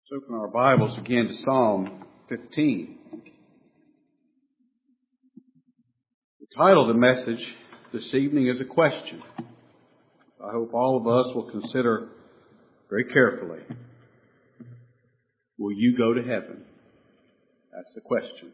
Let's open our Bibles again to Psalm 15. The title of the message this evening is a question. I hope all of us will consider very carefully. Will you go to heaven? That's the question.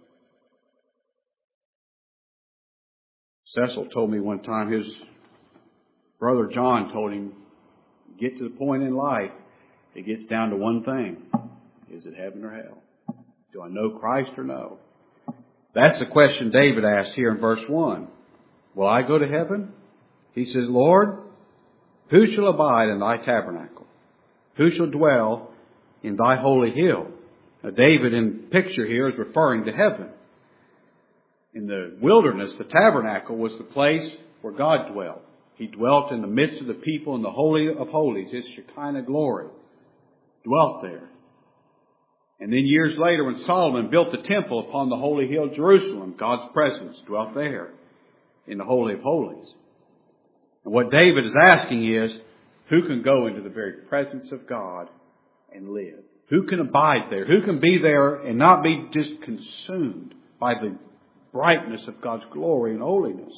Cecil told me one time his brother John told him, get to the point in life, it gets down to one thing. Is it heaven or hell? Do I know Christ or no? That's the question David asked here in verse 1. Will I go to heaven? He says, Lord, who shall abide in thy tabernacle? Who shall dwell in thy holy hill? Now, David in the picture here is referring to heaven. In the wilderness, the tabernacle was the place where God dwelt. He dwelt in the midst of the people in the Holy of Holies. His Shekinah glory dwelt there. And then years later, when Solomon built the temple upon the holy hill Jerusalem, God's presence dwelt there in the Holy of Holies. And what David is asking is, who can go into the very presence of God and live? Who can abide there? Who can be there and not be just consumed by the brightness of God's glory and holiness?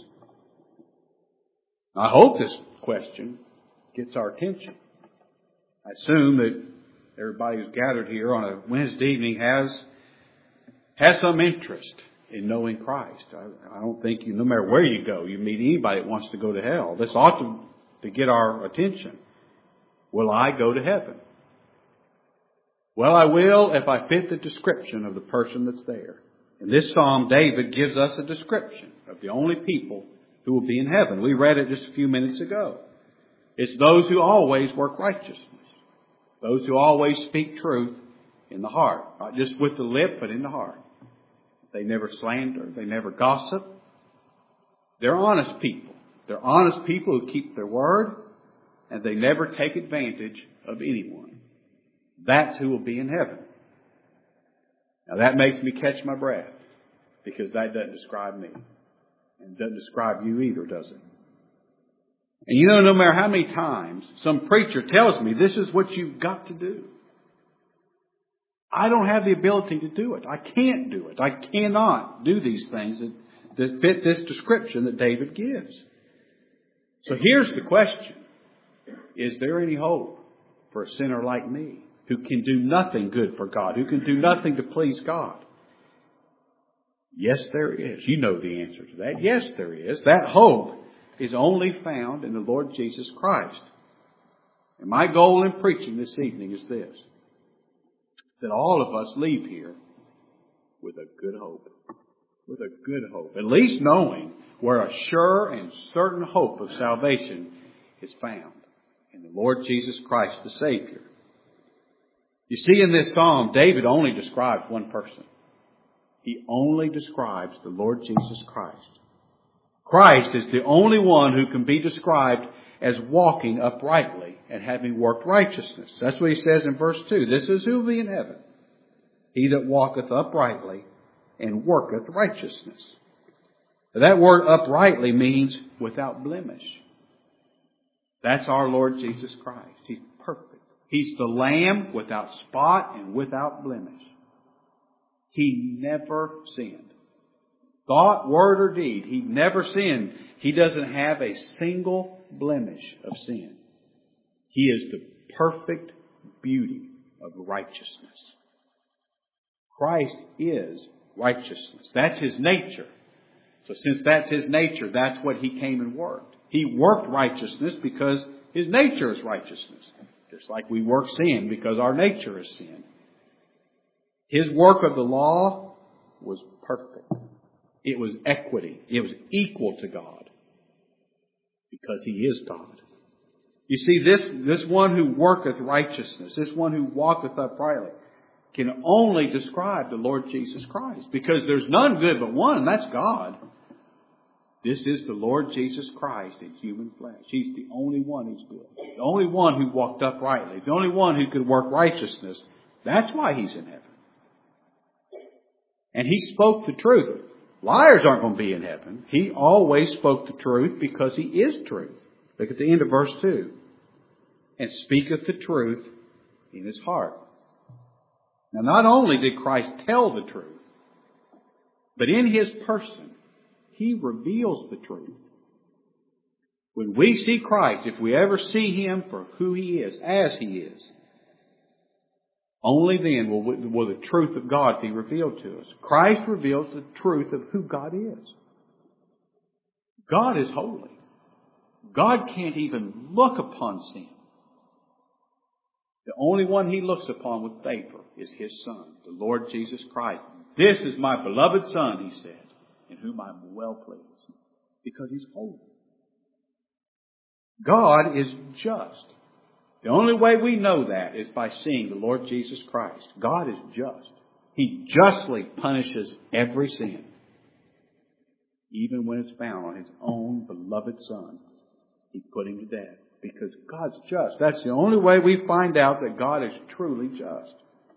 I hope this question gets our attention. I assume that everybody who's gathered here on a Wednesday evening has some interest in knowing Christ. I don't think no matter where you go, you meet anybody that wants to go to hell. This ought to get our attention. Will I go to heaven? Well, I will if I fit the description of the person that's there. In this psalm, David gives us a description of the only people who will be in heaven. We read it just a few minutes ago. It's those who always work righteousness. Those who always speak truth in the heart. Not just with the lip, but in the heart. They never slander. They never gossip. They're honest people. They're honest people who keep their word. And they never take advantage of anyone. That's who will be in heaven. Now that makes me catch my breath. Because that doesn't describe me. And doesn't describe you either, does it? And you know, no matter how many times some preacher tells me this is what you've got to do, I don't have the ability to do it. I can't do it. I cannot do these things that fit this description that David gives. So here's the question. Is there any hope for a sinner like me who can do nothing good for God, who can do nothing to please God? Yes, there is. You know the answer to that. Yes, there is. That hope is only found in the Lord Jesus Christ. And my goal in preaching this evening is this: that all of us leave here with a good hope. With a good hope. At least knowing where a sure and certain hope of salvation is found in the Lord Jesus Christ, the Savior. You see, in this psalm, David only describes one person. He only describes the Lord Jesus Christ. Christ is the only one who can be described as walking uprightly and having worked righteousness. That's what he says in verse 2. This is who will be in heaven. He that walketh uprightly and worketh righteousness. That word uprightly means without blemish. That's our Lord Jesus Christ. He's perfect. He's the Lamb without spot and without blemish. He never sinned. Thought, word, or deed. He never sinned. He doesn't have a single blemish of sin. He is the perfect beauty of righteousness. Christ is righteousness. That's His nature. So since that's His nature, that's what He came and worked. He worked righteousness because His nature is righteousness. Just like we work sin because our nature is sin. His work of the law was perfect. It was equity. It was equal to God. Because He is God. You see, this one who worketh righteousness, this one who walketh uprightly, can only describe the Lord Jesus Christ. Because there's none good but one, and that's God. This is the Lord Jesus Christ in human flesh. He's the only one who's good. The only one who walked uprightly. The only one who could work righteousness. That's why He's in heaven. And He spoke the truth. Liars aren't going to be in heaven. He always spoke the truth because He is truth. Look at the end of verse 2. And speaketh the truth in his heart. Now, not only did Christ tell the truth, but in His person, He reveals the truth. When we see Christ, if we ever see Him for who He is, as He is, only then will the truth of God be revealed to us. Christ reveals the truth of who God is. God is holy. God can't even look upon sin. The only one He looks upon with favor is His Son, the Lord Jesus Christ. This is my beloved Son, He said, in whom I am well pleased, because He's holy. God is just. The only way we know that is by seeing the Lord Jesus Christ. God is just. He justly punishes every sin, even when it's found on His own beloved Son. He put Him to death because God's just. That's the only way we find out that God is truly just.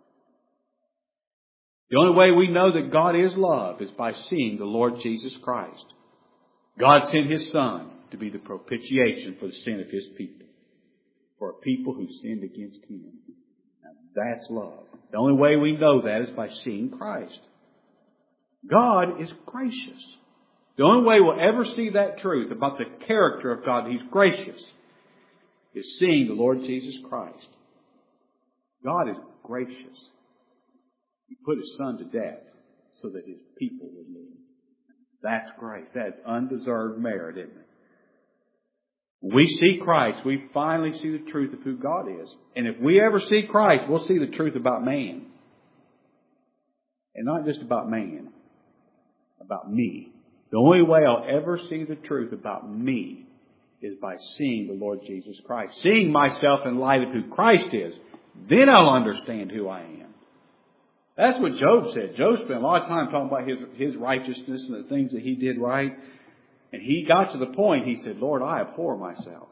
The only way we know that God is love is by seeing the Lord Jesus Christ. God sent His Son to be the propitiation for the sin of His people, for a people who sinned against Him. Now that's love. The only way we know that is by seeing Christ. God is gracious. The only way we'll ever see that truth about the character of God, He's gracious, is seeing the Lord Jesus Christ. God is gracious. He put His Son to death so that His people would live. That's grace. That's undeserved merit, isn't it? When we see Christ, we finally see the truth of who God is. And if we ever see Christ, we'll see the truth about man. And not just about man, about me. The only way I'll ever see the truth about me is by seeing the Lord Jesus Christ. Seeing myself in light of who Christ is. Then I'll understand who I am. That's what Job said. Job spent a lot of time talking about his righteousness and the things that he did right. And he got to the point, he said, Lord, I abhor myself.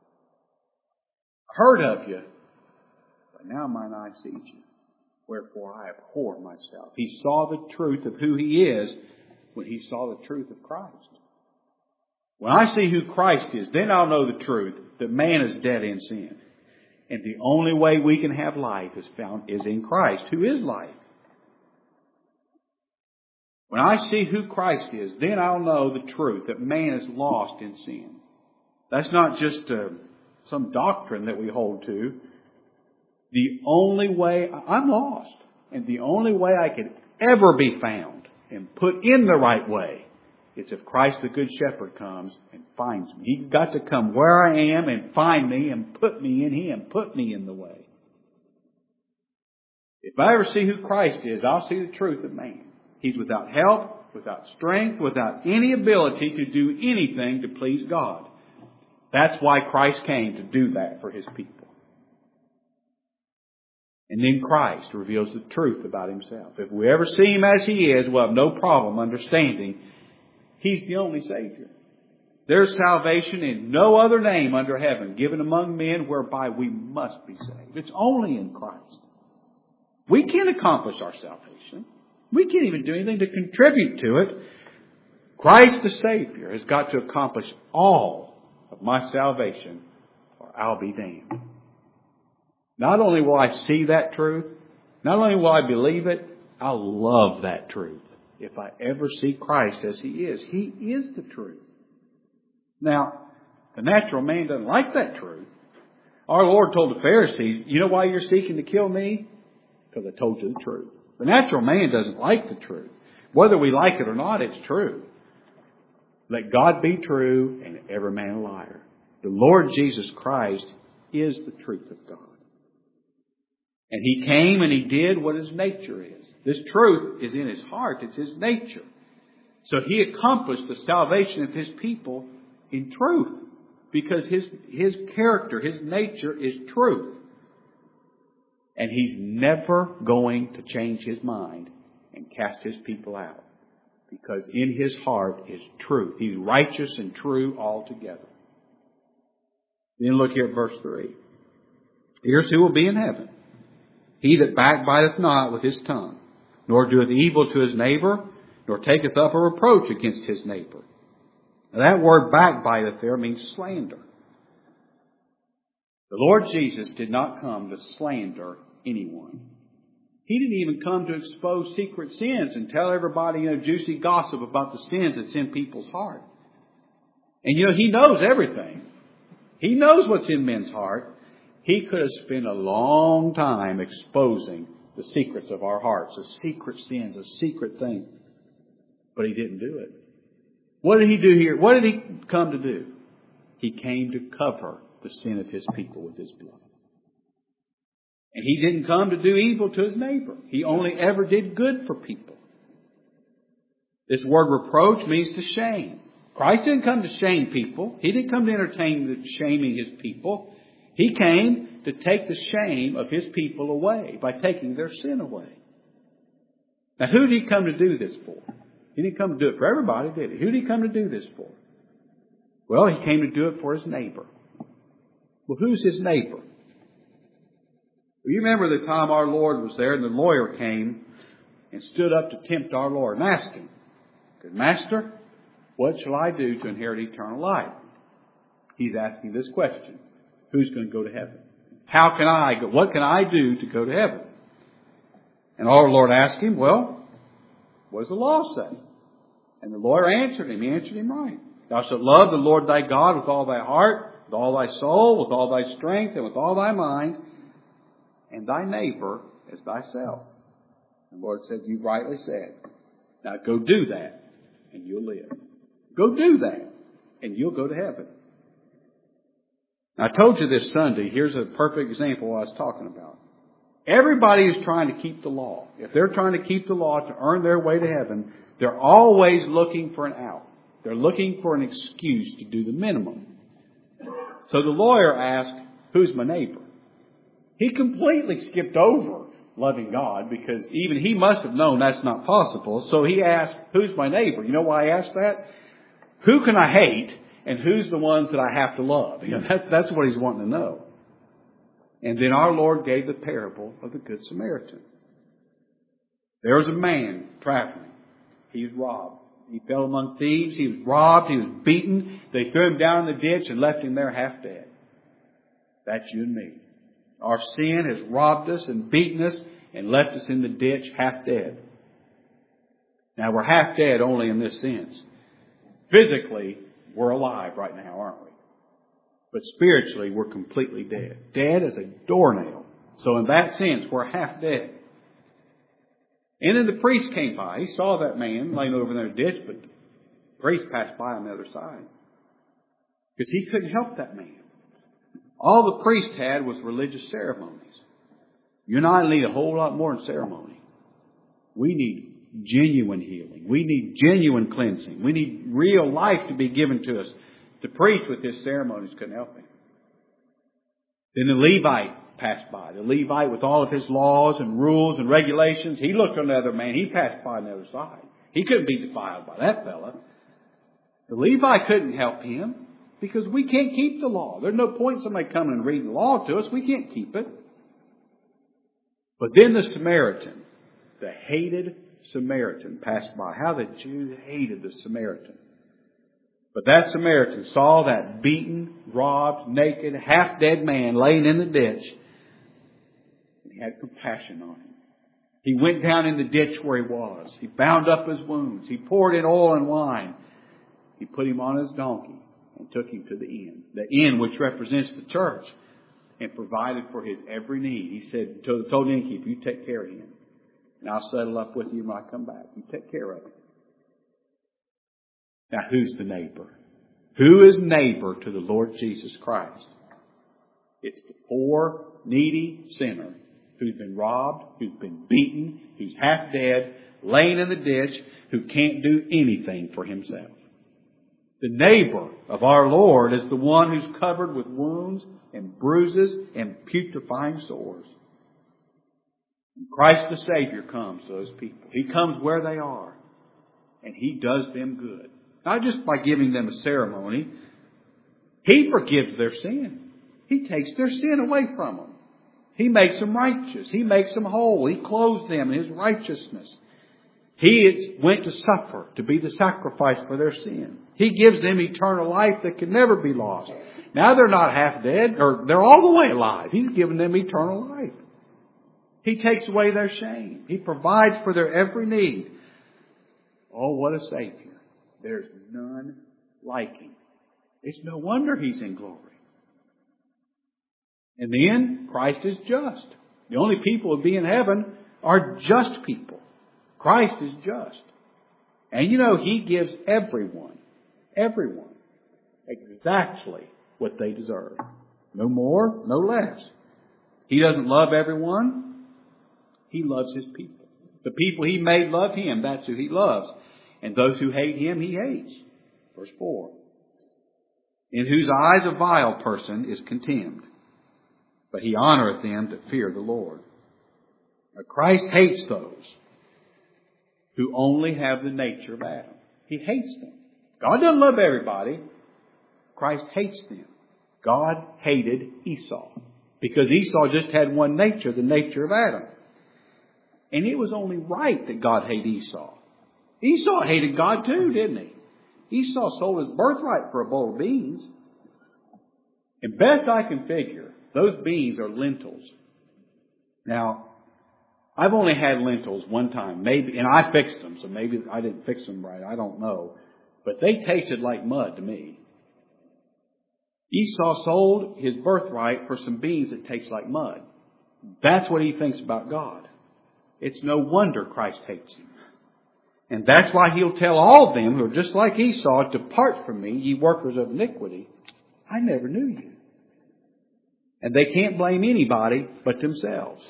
I heard of you, but now mine eye sees you. Wherefore I abhor myself. He saw the truth of who he is when he saw the truth of Christ. When I see who Christ is, then I'll know the truth that man is dead in sin. And the only way we can have life is in Christ, who is life. When I see who Christ is, then I'll know the truth that man is lost in sin. That's not just some doctrine that we hold to. The only way, I'm lost. And the only way I can ever be found and put in the right way is if Christ the Good Shepherd comes and finds me. He's got to come where I am and find me and put me in Him, put me in the way. If I ever see who Christ is, I'll see the truth of man. He's without help, without strength, without any ability to do anything to please God. That's why Christ came, to do that for His people. And then Christ reveals the truth about Himself. If we ever see Him as He is, we'll have no problem understanding He's the only Savior. There's salvation in no other name under heaven given among men whereby we must be saved. It's only in Christ. We can't accomplish our salvation. We can't even do anything to contribute to it. Christ the Savior has got to accomplish all of my salvation or I'll be damned. Not only will I see that truth, not only will I believe it, I'll love that truth. If I ever see Christ as He is. He is the truth. Now, the natural man doesn't like that truth. Our Lord told the Pharisees, you know why you're seeking to kill me? Because I told you the truth. The natural man doesn't like the truth. Whether we like it or not, it's true. Let God be true and every man a liar. The Lord Jesus Christ is the truth of God. And He came and He did what His nature is. This truth is in His heart. It's His nature. So He accomplished the salvation of His people in truth. Because His character, His nature is truth. And He's never going to change His mind and cast His people out. Because in His heart is truth. He's righteous and true altogether. Then look here at verse 3. Here's who will be in heaven. He that backbiteth not with his tongue, nor doeth evil to his neighbor, nor taketh up a reproach against his neighbor. Now that word backbiteth there means slander. The Lord Jesus did not come to slander anyone. He didn't even come to expose secret sins and tell everybody, juicy gossip about the sins that's in people's heart. And He knows everything. He knows what's in men's heart. He could have spent a long time exposing the secrets of our hearts, the secret sins, the secret things. But He didn't do it. What did He do here? What did He come to do? He came to cover the sin of His people with His blood. And He didn't come to do evil to His neighbor. He only ever did good for people. This word reproach means to shame. Christ didn't come to shame people. He didn't come to entertain the shaming His people. He came to take the shame of His people away by taking their sin away. Now, who did He come to do this for? He didn't come to do it for everybody, did He? Who did He come to do this for? Well, He came to do it for His neighbor. Well, who's His neighbor? Well, you remember the time our Lord was there and the lawyer came and stood up to tempt our Lord and asked Him, "Good Master, what shall I do to inherit eternal life?" He's asking this question. Who's going to go to heaven? How can I go? What can I do to go to heaven? And our Lord asked him, well, what does the law say? And the lawyer answered him. He answered him right. Thou shalt love the Lord thy God with all thy heart, with all thy soul, with all thy strength, and with all thy mind, and thy neighbor as thyself. And the Lord said, you rightly said. Now go do that, and you'll live. Go do that, and you'll go to heaven. Now, I told you this Sunday, here's a perfect example of what I was talking about. Everybody is trying to keep the law. If they're trying to keep the law to earn their way to heaven, they're always looking for an out. They're looking for an excuse to do the minimum. So the lawyer asked, who's my neighbor? He completely skipped over loving God because even he must have known that's not possible. So he asked, who's my neighbor? You know why I asked that? Who can I hate and who's the ones that I have to love? That's what he's wanting to know. And then our Lord gave the parable of the Good Samaritan. There was a man traveling. He was robbed. He fell among thieves. He was robbed. He was beaten. They threw him down in the ditch and left him there half dead. That's you and me. Our sin has robbed us and beaten us and left us in the ditch half dead. Now we're half dead only in this sense. Physically, we're alive right now, aren't we? But spiritually, we're completely dead. Dead as a doornail. So in that sense, we're half dead. And then the priest came by. He saw that man laying over in the ditch, but the priest passed by on the other side. Because he couldn't help that man. All the priest had was religious ceremonies. You and I need a whole lot more than ceremony. We need genuine healing. We need genuine cleansing. We need real life to be given to us. The priest with his ceremonies couldn't help him. Then the Levite passed by. The Levite with all of his laws and rules and regulations. He looked on the other man. He passed by on the other side. He couldn't be defiled by that fella. The Levite couldn't help him because we can't keep the law. There's no point in somebody coming and reading the law to us. We can't keep it. But then the Samaritan, the hated Samaritan, passed by. How the Jews hated the Samaritan. But that Samaritan saw that beaten, robbed, naked, half-dead man laying in the ditch. And he had compassion on him. He went down in the ditch where he was. He bound up his wounds. He poured in oil and wine. He put him on his donkey and took him to the inn. The inn which represents the church. And provided for his every need. He said, told the innkeeper, you take care of him. And I'll settle up with you when I come back. You take care of him. Now, who's the neighbor? Who is neighbor to the Lord Jesus Christ? It's the poor, needy sinner who's been robbed, who's been beaten, who's half dead, laying in the ditch, who can't do anything for himself. The neighbor of our Lord is the one who's covered with wounds and bruises and putrefying sores. And Christ the Savior comes to those people. He comes where they are. And He does them good. Not just by giving them a ceremony. He forgives their sin. He takes their sin away from them. He makes them righteous. He makes them whole. He clothes them in His righteousness. He went to suffer, to be the sacrifice for their sin. He gives them eternal life that can never be lost. Now they're not half dead, or they're all the way alive. He's given them eternal life. He takes away their shame. He provides for their every need. Oh, what a Savior. There's none like Him. It's no wonder He's in glory. And then, Christ is just. The only people who will be in heaven are just people. Christ is just. And you know, He gives everyone, exactly what they deserve. No more, no less. He doesn't love everyone. He loves His people. The people He made love Him. That's who He loves. And those who hate Him, He hates. Verse 4. In whose eyes a vile person is contemned, but He honoreth them that fear the Lord. Now, Christ hates those who only have the nature of Adam. He hates them. God doesn't love everybody. Christ hates them. God hated Esau because Esau just had one nature, the nature of Adam. And it was only right that God hated Esau. Esau hated God too, didn't he? Esau sold his birthright for a bowl of beans. And best I can figure, those beans are lentils. Now, I've only had lentils one time, maybe, and I fixed them, so maybe I didn't fix them right. I don't know. But they tasted like mud to me. Esau sold his birthright for some beans that taste like mud. That's what he thinks about God. It's no wonder Christ hates him. And that's why He'll tell all of them who are just like Esau, depart from me, ye workers of iniquity. I never knew you. And they can't blame anybody but themselves.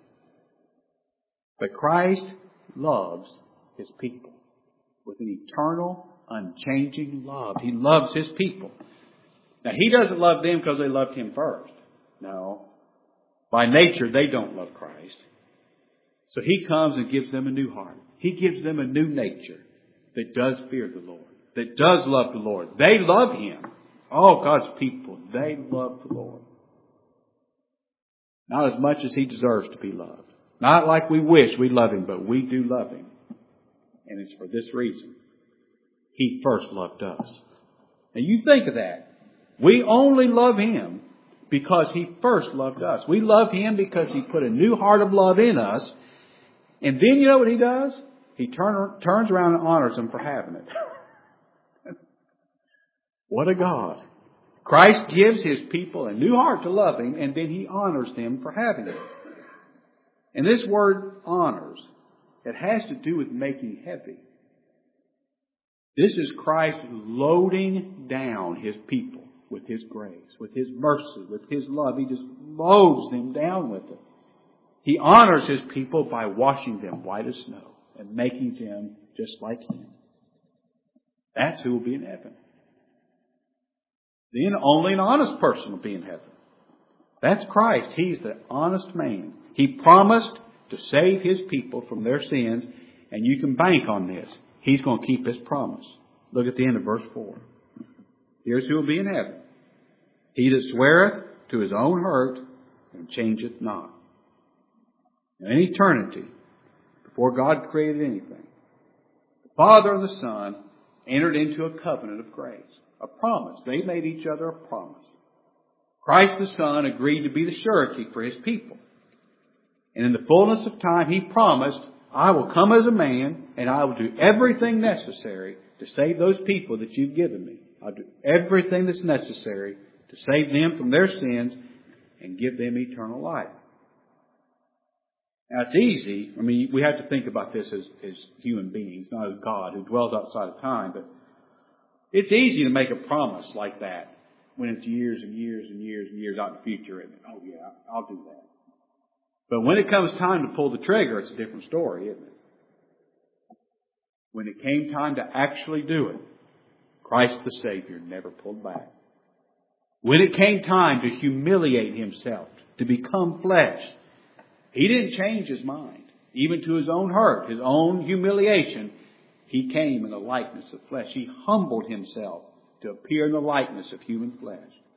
But Christ loves His people with an eternal, unchanging love. He loves His people. Now, He doesn't love them because they loved Him first. No. By nature, they don't love Christ. So He comes and gives them a new heart. He gives them a new nature that does fear the Lord, that does love the Lord. They love Him. Oh, God's people, they love the Lord. Not as much as He deserves to be loved. Not like we wish we love Him, but we do love Him. And it's for this reason. He first loved us. And you think of that. We only love Him because He first loved us. We love Him because He put a new heart of love in us. And then you know what He does? He turns around and honors them for having it. What a God. Christ gives His people a new heart to love Him, and then He honors them for having it. And this word honors, it has to do with making heavy. This is Christ loading down His people with His grace, with His mercy, with His love. He just loads them down with it. He honors His people by washing them white as snow and making them just like Him. That's who will be in heaven. Then only an honest person will be in heaven. That's Christ. He's the honest man. He promised to save His people from their sins, and you can bank on this. He's going to keep His promise. Look at the end of verse 4. Here's who will be in heaven. He that sweareth to his own hurt and changeth not. In eternity, before God created anything, the Father and the Son entered into a covenant of grace, a promise. They made each other a promise. Christ the Son agreed to be the surety for His people. And in the fullness of time, He promised, I will come as a man and I will do everything necessary to save those people that you've given me. I'll do everything that's necessary to save them from their sins and give them eternal life. Now, it's easy. I mean, we have to think about this as human beings, not as God who dwells outside of time. But it's easy to make a promise like that when it's years and years and years and years out in the future. And, oh, yeah, I'll do that. But when it comes time to pull the trigger, it's a different story, isn't it? When it came time to actually do it, Christ the Savior never pulled back. When it came time to humiliate Himself, to become flesh, He didn't change His mind. Even to His own hurt, His own humiliation, He came in the likeness of flesh. He humbled Himself to appear in the likeness of human flesh.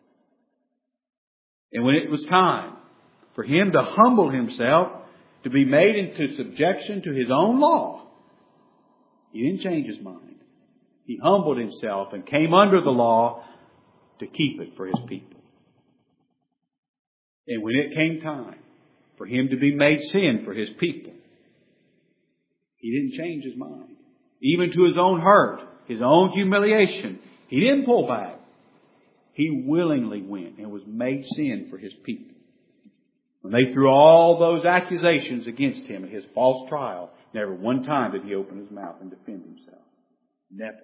And when it was time for Him to humble Himself, to be made into subjection to His own law, He didn't change His mind. He humbled Himself and came under the law to keep it for His people. And when it came time for Him to be made sin for His people. He didn't change His mind. Even to His own hurt, His own humiliation, He didn't pull back. He willingly went and was made sin for His people. When they threw all those accusations against Him in His false trial, never one time did He open His mouth and defend Himself. Never.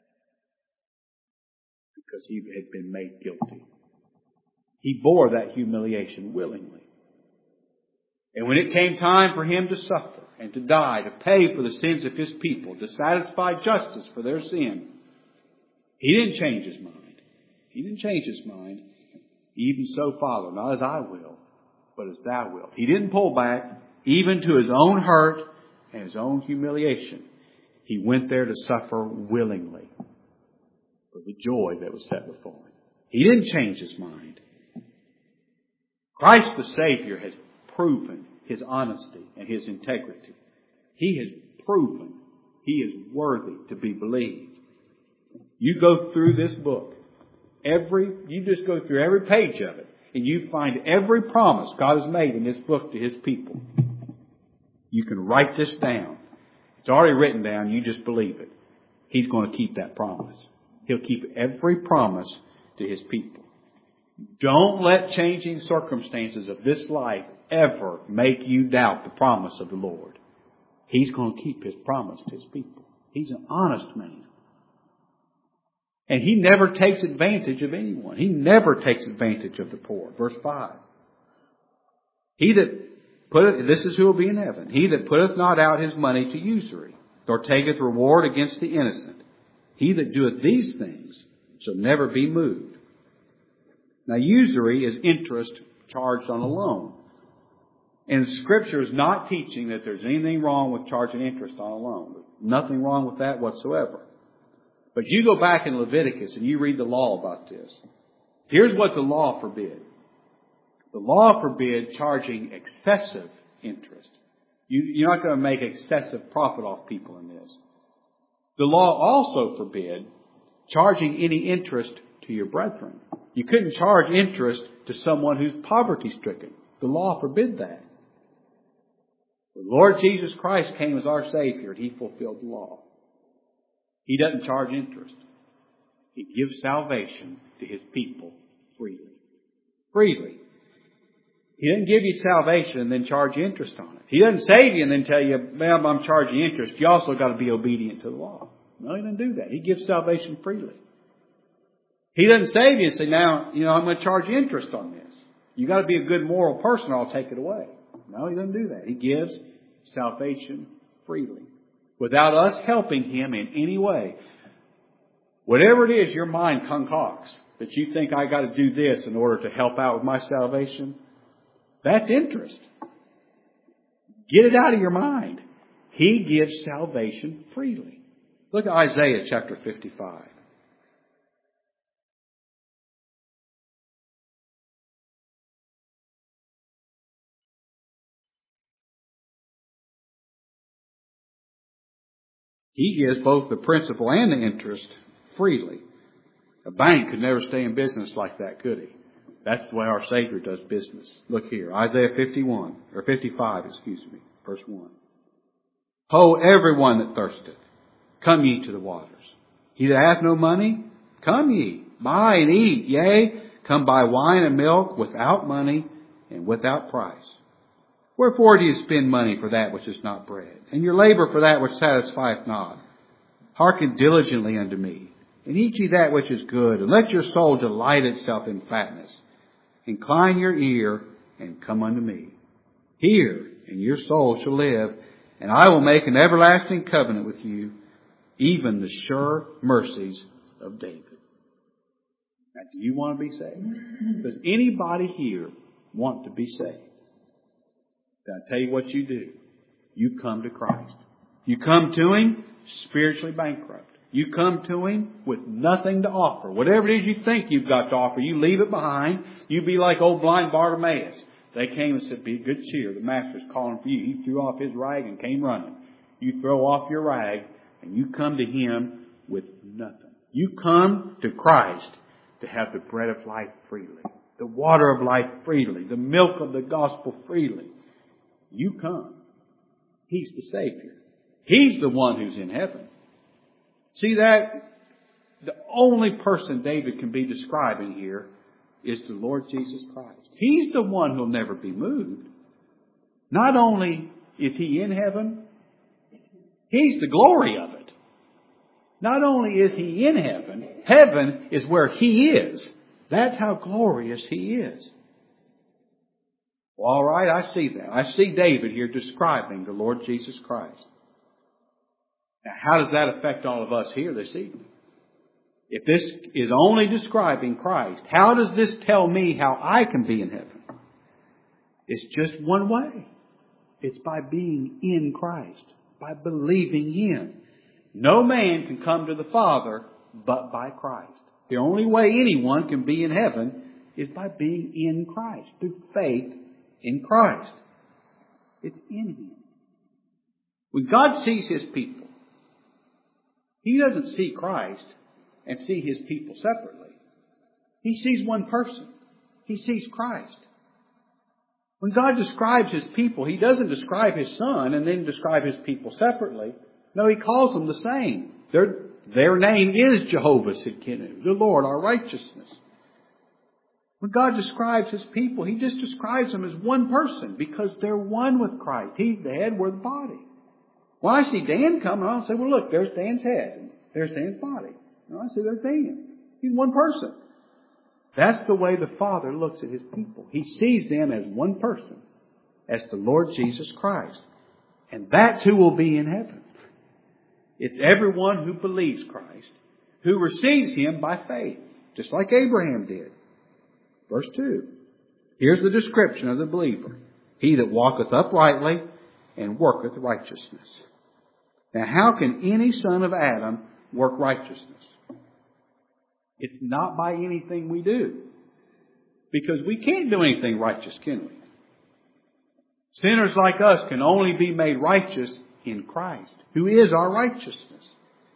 Because He had been made guilty. He bore that humiliation willingly. And when it came time for Him to suffer and to die, to pay for the sins of His people, to satisfy justice for their sin, He didn't change His mind. He didn't change His mind. Even so, Father, not as I will, but as Thou wilt. He didn't pull back, even to His own hurt and His own humiliation. He went there to suffer willingly for the joy that was set before Him. He didn't change His mind. Christ the Savior has proven His honesty and His integrity. He has proven He is worthy to be believed. You go through this book. You just go through every page of it, and you find every promise God has made in this book to His people. You can write this down. It's already written down. You just believe it. He's going to keep that promise. He'll keep every promise to His people. Don't let changing circumstances of this life ever make you doubt the promise of the Lord. He's going to keep His promise to His people. He's an honest man. And He never takes advantage of anyone. He never takes advantage of the poor. Verse 5. This is who will be in heaven. He that putteth not out his money to usury, nor taketh reward against the innocent. He that doeth these things shall never be moved. Now, usury is interest charged on a loan. And Scripture is not teaching that there's anything wrong with charging interest on a loan. There's nothing wrong with that whatsoever. But you go back in Leviticus and you read the law about this. Here's what the law forbid. The law forbid charging excessive interest. You're not going to make excessive profit off people in this. The law also forbid charging any interest to your brethren. You couldn't charge interest to someone who's poverty-stricken. The law forbid that. The Lord Jesus Christ came as our Savior and He fulfilled the law. He doesn't charge interest. He gives salvation to His people freely. Freely. He doesn't give you salvation and then charge you interest on it. He doesn't save you and then tell you, well, I'm charging interest. You also got to be obedient to the law. No, He doesn't do that. He gives salvation freely. He doesn't save you and say, now, I'm going to charge you interest on this. You got to be a good moral person or I'll take it away. No, He doesn't do that. He gives salvation freely, without us helping Him in any way. Whatever it is your mind concocts, that you think I got to do this in order to help out with my salvation, that's interest. Get it out of your mind. He gives salvation freely. Look at Isaiah chapter 55. He gives both the principal and the interest freely. A bank could never stay in business like that, could he? That's the way our Savior does business. Look here, Isaiah 55, verse 1. Ho, everyone that thirsteth, come ye to the waters. He that hath no money, come ye, buy and eat. Yea, come buy wine and milk without money and without price. Wherefore do you spend money for that which is not bread, and your labor for that which satisfieth not? Hearken diligently unto me, and eat ye that which is good, and let your soul delight itself in fatness. Incline your ear, and come unto me. Hear, and your soul shall live, and I will make an everlasting covenant with you, even the sure mercies of David. Now, do you want to be saved? Does anybody here want to be saved? Then I tell you what you do. You come to Christ. You come to Him spiritually bankrupt. You come to Him with nothing to offer. Whatever it is you think you've got to offer, you leave it behind. You be like old blind Bartimaeus. They came and said, be of good cheer. The Master's calling for you. He threw off his rag and came running. You throw off your rag and you come to Him with nothing. You come to Christ to have the bread of life freely, the water of life freely, the milk of the gospel freely. You come. He's the Savior. He's the one who's in heaven. See that? The only person David can be describing here is the Lord Jesus Christ. He's the one who'll never be moved. Not only is He in heaven, He's the glory of it. Not only is He in heaven, heaven is where He is. That's how glorious He is. Well, all right, I see that. I see David here describing the Lord Jesus Christ. Now, how does that affect all of us here this evening? If this is only describing Christ, how does this tell me how I can be in heaven? It's just one way. It's by being in Christ, by believing Him. No man can come to the Father but by Christ. The only way anyone can be in heaven is by being in Christ, through faith in Christ. It's in Him. When God sees His people, He doesn't see Christ and see His people separately. He sees one person. He sees Christ. When God describes His people, He doesn't describe His Son and then describe His people separately. No, He calls them the same. Their name is Jehovah Sidkenu, the Lord, our righteousness. When God describes His people, He just describes them as one person because they're one with Christ. He's the head, we're the body. When I see Dan coming, I'll say, well, look, there's Dan's head. And there's Dan's body. And I say, there's Dan. He's one person. That's the way the Father looks at His people. He sees them as one person, as the Lord Jesus Christ. And that's who will be in heaven. It's everyone who believes Christ, who receives Him by faith, just like Abraham did. Verse 2. Here's the description of the believer. He that walketh uprightly and worketh righteousness. Now, how can any son of Adam work righteousness? It's not by anything we do. Because we can't do anything righteous, can we? Sinners like us can only be made righteous in Christ, who is our righteousness.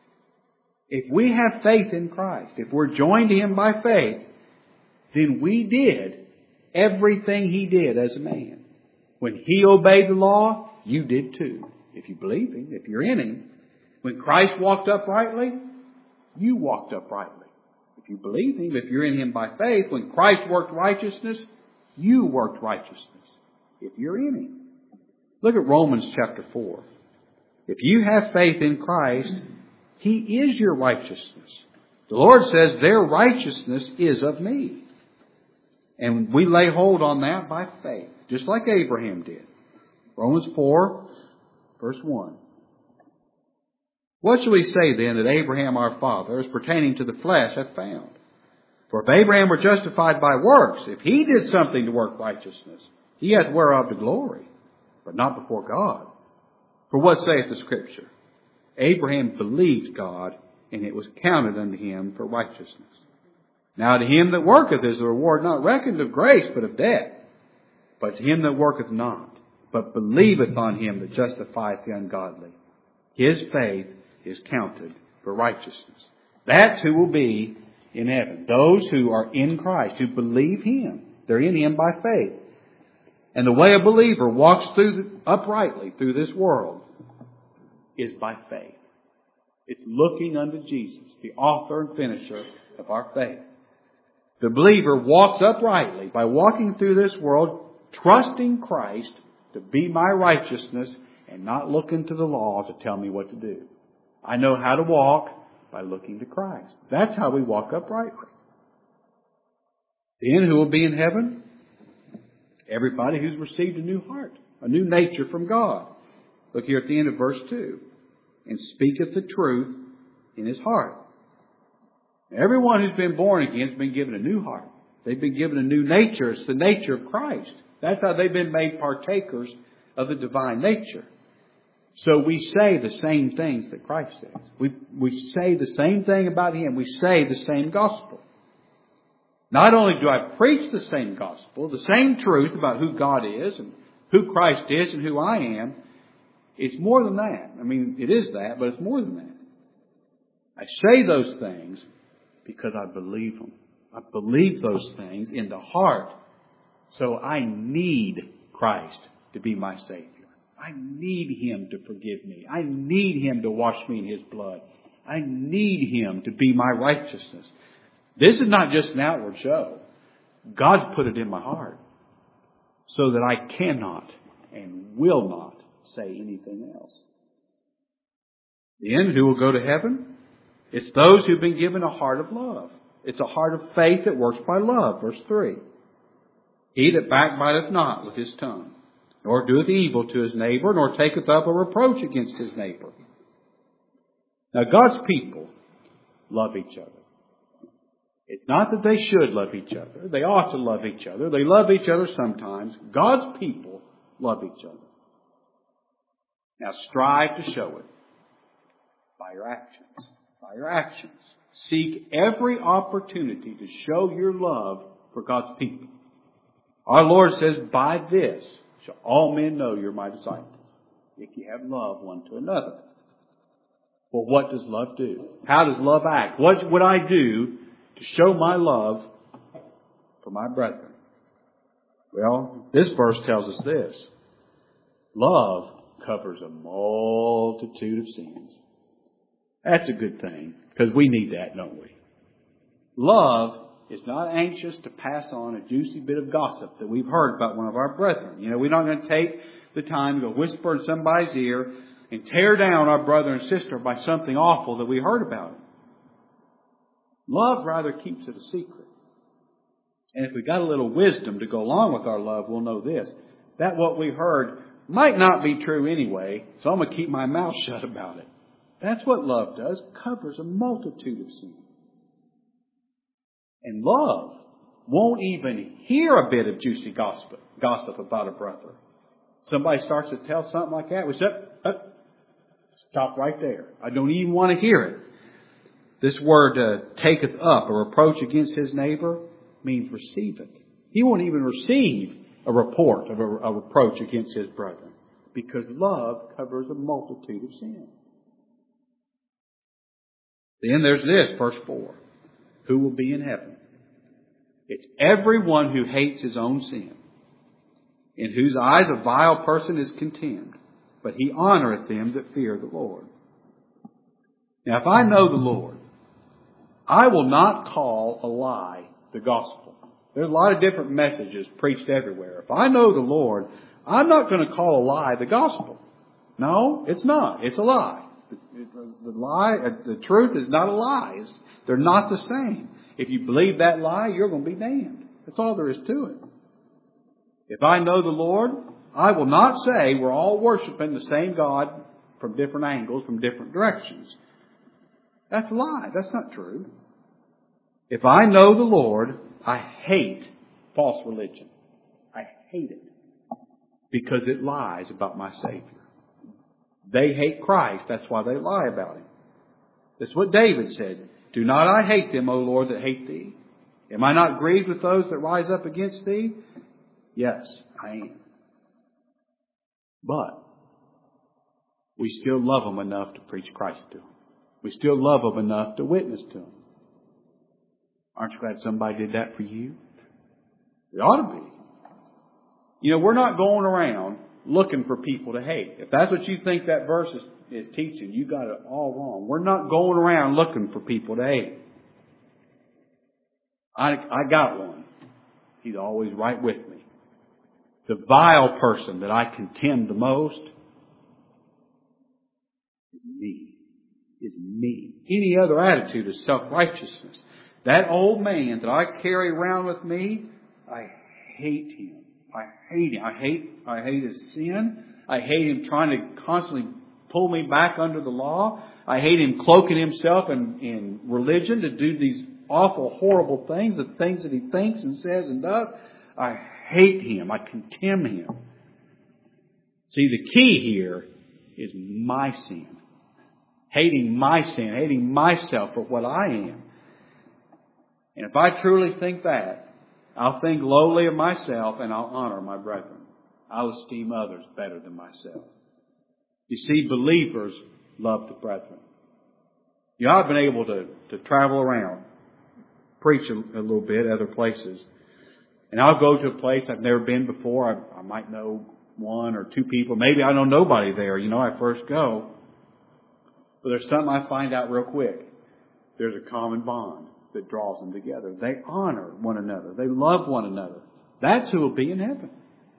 If we have faith in Christ, if we're joined to Him by faith, then we did everything He did as a man. When He obeyed the law, you did too. If you believe Him, if you're in Him. When Christ walked uprightly, you walked uprightly. If you believe Him, if you're in Him by faith, when Christ worked righteousness, you worked righteousness. If you're in Him. Look at Romans chapter 4. If you have faith in Christ, He is your righteousness. The Lord says, their righteousness is of me. And we lay hold on that by faith, just like Abraham did. Romans 4, verse 1. What shall we say then that Abraham our father, as pertaining to the flesh, hath found? For if Abraham were justified by works, if he did something to work righteousness, he hath whereof the glory, but not before God. For what saith the Scripture? Abraham believed God, and it was counted unto him for righteousness. Now to him that worketh is the reward not reckoned of grace, but of debt. But to him that worketh not, but believeth on Him that justifieth the ungodly, his faith is counted for righteousness. That's who will be in heaven. Those who are in Christ, who believe Him. They're in Him by faith. And the way a believer walks uprightly through this world is by faith. It's looking unto Jesus, the author and finisher of our faith. The believer walks uprightly by walking through this world, trusting Christ to be my righteousness and not looking to the law to tell me what to do. I know how to walk by looking to Christ. That's how we walk uprightly. Then who will be in heaven? Everybody who's received a new heart, a new nature from God. Look here at the end of verse 2. And speaketh the truth in his heart. Everyone who's been born again has been given a new heart. They've been given a new nature. It's the nature of Christ. That's how they've been made partakers of the divine nature. So we say the same things that Christ says. We say the same thing about Him. We say the same gospel. Not only do I preach the same gospel, the same truth about who God is and who Christ is and who I am, it's more than that. I mean, it is that, but it's more than that. I say those things because I believe them. I believe those things in the heart. So I need Christ to be my Savior. I need Him to forgive me. I need Him to wash me in His blood. I need Him to be my righteousness. This is not just an outward show. God's put it in my heart so that I cannot and will not say anything else. Then who will go to heaven? It's those who've been given a heart of love. It's a heart of faith that works by love. Verse 3. He that backbiteth not with his tongue, nor doeth evil to his neighbor, nor taketh up a reproach against his neighbor. Now God's people love each other. It's not that they should love each other. They ought to love each other. They love each other sometimes. God's people love each other. Now strive to show it by your actions. By your actions. Seek every opportunity to show your love for God's people. Our Lord says, by this shall all men know you're my disciples, if you have love one to another. Well, what does love do? How does love act? What would I do to show my love for my brethren? Well, this verse tells us this. Love covers a multitude of sins. That's a good thing, because we need that, don't we? Love is not anxious to pass on a juicy bit of gossip that we've heard about one of our brethren. You know, we're not going to take the time to go whisper in somebody's ear and tear down our brother and sister by something awful that we heard about him. Love rather keeps it a secret. And if we got a little wisdom to go along with our love, we'll know this. That what we heard might not be true anyway, so I'm going to keep my mouth shut about it. That's what love does. Covers a multitude of sins. And love won't even hear a bit of juicy gossip about a brother. Somebody starts to tell something like that, we say, stop right there. I don't even want to hear it. This word, taketh up, a reproach against his neighbor, means receiveth. He won't even receive a report of a reproach against his brother, because love covers a multitude of sins. Then there's this, verse 4. Who will be in heaven? It's everyone who hates his own sin, in whose eyes a vile person is contemned, but he honoreth them that fear the Lord. Now, if I know the Lord, I will not call a lie the gospel. There's a lot of different messages preached everywhere. If I know the Lord, I'm not going to call a lie the gospel. No, it's not. It's a lie. The truth is not a lie. They're not the same. If you believe that lie, you're going to be damned. That's all there is to it. If I know the Lord, I will not say we're all worshiping the same God from different angles, from different directions. That's a lie. That's not true. If I know the Lord, I hate false religion. I hate it. Because it lies about my Savior. They hate Christ. That's why they lie about Him. That's what David said. Do not I hate them, O Lord, that hate Thee? Am I not grieved with those that rise up against Thee? Yes, I am. But we still love them enough to preach Christ to them. We still love them enough to witness to them. Aren't you glad somebody did that for you? We ought to be. You know, we're not going around looking for people to hate. If that's what you think that verse is teaching, you got it all wrong. We're not going around looking for people to hate. I got one. He's always right with me. The vile person that I contemn the most is me. Is me. Any other attitude is self-righteousness. That old man that I carry around with me, I hate him. I hate him. I hate his sin. I hate him trying to constantly pull me back under the law. I hate him cloaking himself in religion to do these awful, horrible things, the things that he thinks and says and does. I hate him. I contemn him. See, the key here is my sin. Hating my sin, hating myself for what I am. And if I truly think that, I'll think lowly of myself and I'll honor my brethren. I'll esteem others better than myself. You see, believers love the brethren. You know, I've been able to travel around, preach a little bit other places. And I'll go to a place I've never been before. I might know one or two people. Maybe I know nobody there, I first go. But there's something I find out real quick. There's a common bond that draws them together. They honor one another. They love one another. That's who will be in heaven.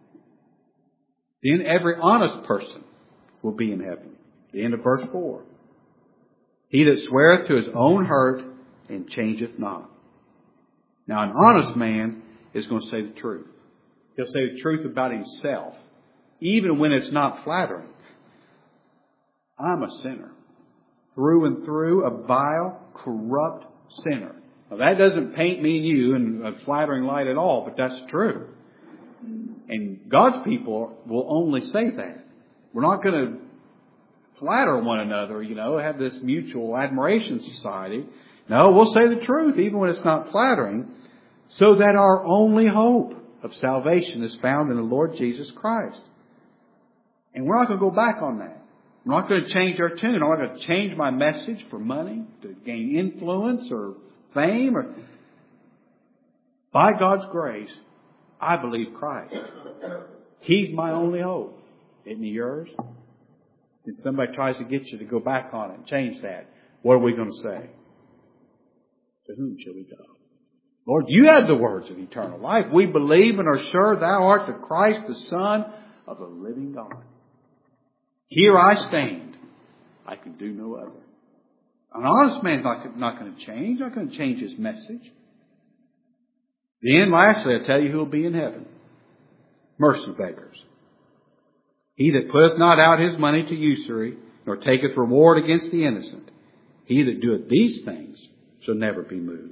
Then every honest person will be in heaven. The end of verse 4. He that sweareth to his own hurt and changeth not. Now an honest man is going to say the truth. He'll say the truth about himself, even when it's not flattering. I'm a sinner. Through and through, a vile, corrupt sinner. Now that doesn't paint me and you in a flattering light at all, but that's true. And God's people will only say that. We're not going to flatter one another, have this mutual admiration society. No, we'll say the truth, even when it's not flattering, so that our only hope of salvation is found in the Lord Jesus Christ. And we're not going to go back on that. We're not going to change our tune. I'm not going to change my message for money, to gain influence or fame. By God's grace, I believe Christ. He's my only hope. Isn't He yours? If somebody tries to get you to go back on it and change that, what are we going to say? To whom shall we go? Lord, you have the words of eternal life. We believe and are sure thou art the Christ, the Son of the living God. Here I stand. I can do no other. An honest man's not going to change. Not going to change his message. Then, lastly, I tell you who will be in heaven. Mercy beggars. He that putteth not out his money to usury, nor taketh reward against the innocent, he that doeth these things shall never be moved.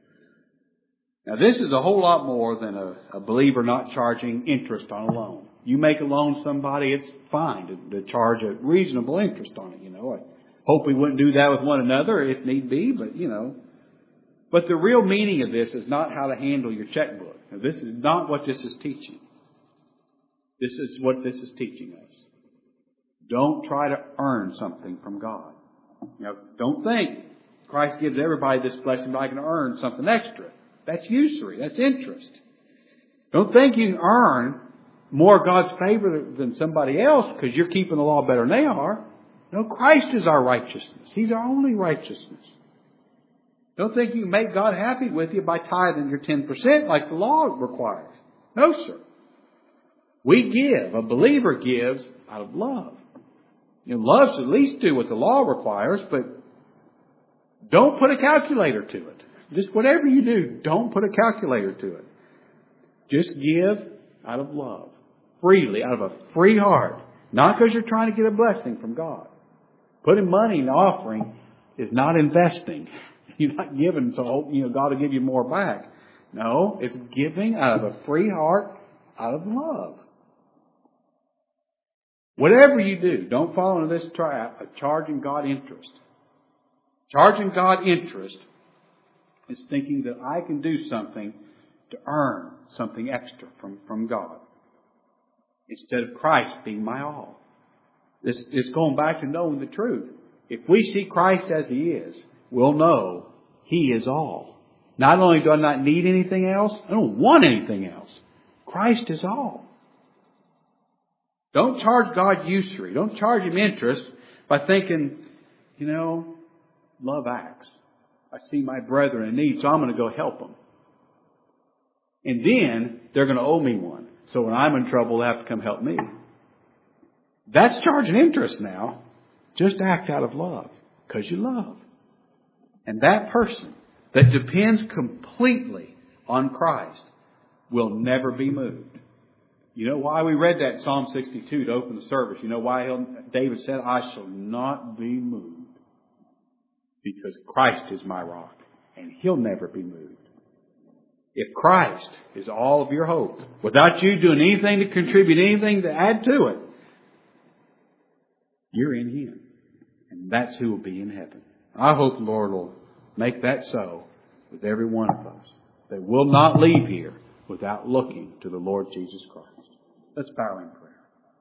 Now, this is a whole lot more than a believer not charging interest on a loan. You make a loan somebody, it's fine to charge a reasonable interest on it, I hope we wouldn't do that with one another if need be, but, But the real meaning of this is not how to handle your checkbook. Now, this is not what this is teaching. This is what this is teaching us. Don't try to earn something from God. Don't think Christ gives everybody this blessing, but I can earn something extra. That's usury. That's interest. Don't think you can earn more of God's favor than somebody else because you're keeping the law better than they are. No, Christ is our righteousness. He's our only righteousness. Don't think you can make God happy with you by tithing your 10% like the law requires. No, sir. We give. A believer gives out of love. Love should at least do what the law requires, but don't put a calculator to it. Just whatever you do, don't put a calculator to it. Just give out of love. Freely, out of a free heart. Not because you're trying to get a blessing from God. Putting money in the offering is not investing. You're not giving so God will give you more back. No, it's giving out of a free heart, out of love. Whatever you do, don't fall into this trap of charging God interest. Charging God interest is thinking that I can do something to earn something extra from God, instead of Christ being my all. It's going back to knowing the truth. If we see Christ as He is, we'll know He is all. Not only do I not need anything else, I don't want anything else. Christ is all. Don't charge God usury. Don't charge Him interest by thinking, love acts. I see my brethren in need, so I'm going to go help them. And then they're going to owe me one. So when I'm in trouble, they have to come help me. That's charging interest now. Just act out of love. Because you love. And that person that depends completely on Christ will never be moved. You know why we read that Psalm 62 to open the service? You know why David said, I shall not be moved. Because Christ is my rock. And He'll never be moved. If Christ is all of your hope, without you doing anything to contribute, anything to add to it, you're in Him. And that's who will be in heaven. I hope the Lord will make that so with every one of us. That we'll not leave here without looking to the Lord Jesus Christ. Let's bow in prayer.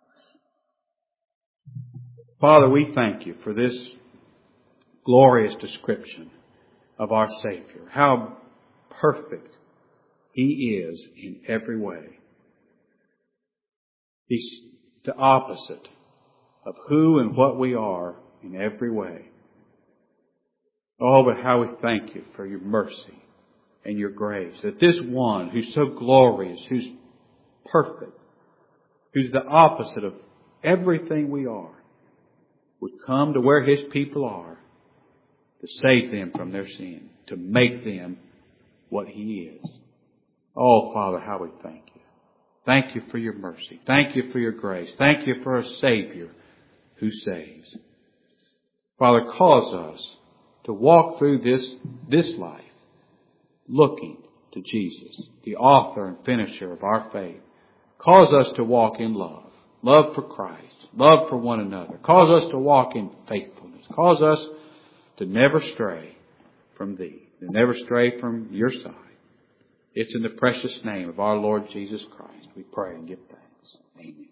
Father, we thank You for this glorious description of our Savior. How perfect He is in every way. He's the opposite of who and what we are in every way. Oh, but how we thank you for your mercy and your grace. That this one who's so glorious, who's perfect, who's the opposite of everything we are, would come to where His people are to save them from their sin, to make them what He is. Oh, Father, how we thank you. Thank you for your mercy. Thank you for your grace. Thank you for a Savior who saves. Father, cause us to walk through this life looking to Jesus, the author and finisher of our faith. Cause us to walk in love. Love for Christ. Love for one another. Cause us to walk in faithfulness. Cause us to never stray from Thee. To never stray from your side. It's in the precious name of our Lord Jesus Christ we pray and give thanks. Amen.